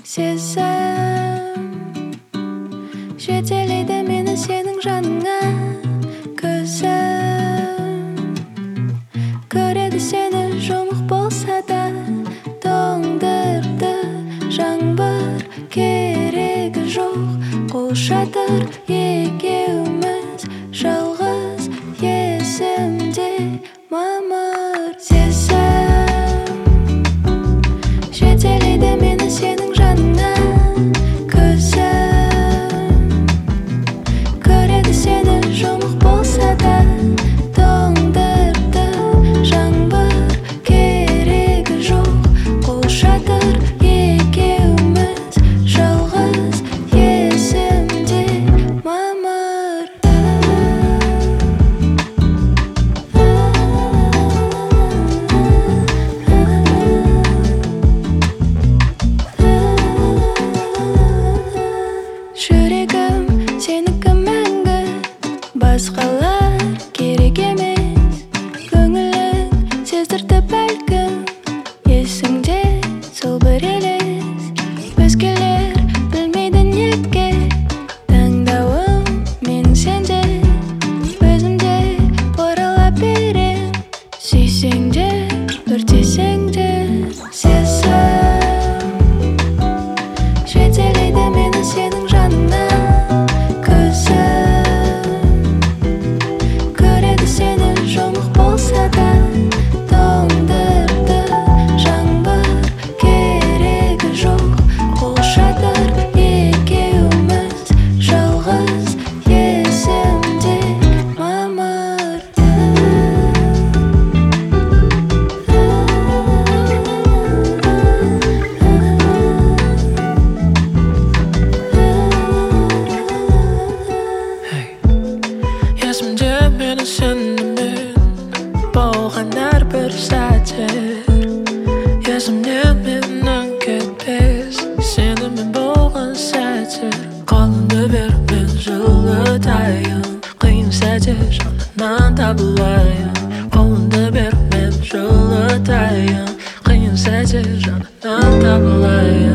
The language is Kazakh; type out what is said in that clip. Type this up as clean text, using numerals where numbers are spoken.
сезім жетелейді мені сенің жаныңа. Көзім көреді сені жұмық болса да, тоңдырды жаңбыр, керегі жоқ қол шатыр. Екеуміз жалғыз есімде мамыр. Сезім жетелейді мені сенің жаныңа. Көзім көреді сені жұмық болса да, тоңдырды жаңбыр, керегі жоқ қол шатыр. Екеуміз жалғыз есімде мамыр. Жүрегім сенікі мәңгі, басқалар керек емес. Көңілің сездірді бәлкім, есіңде сол бір елес. Өзгелер білмейді неге таңдауым мен сенде. Өзімде орала берем, сүйсең де өртесең де. Сезім жетелейді мені сенің жаныңа. Көзім көреді сені жұмық болса да, тоңдырды жаңбыр, керегі жоқ қол шатыр. Екеуміз жалғыз есімде мамыр. Есімде мені сенімен болған әрбір сәттер. Есімде менің кетпес сенімен болған сәттер. Қолыңды бер, мен жылытайын, қиын сәтте жанынан табылайын. Қолыңды бер, мен жылытайын, қиын сәтте жанынан табылайын.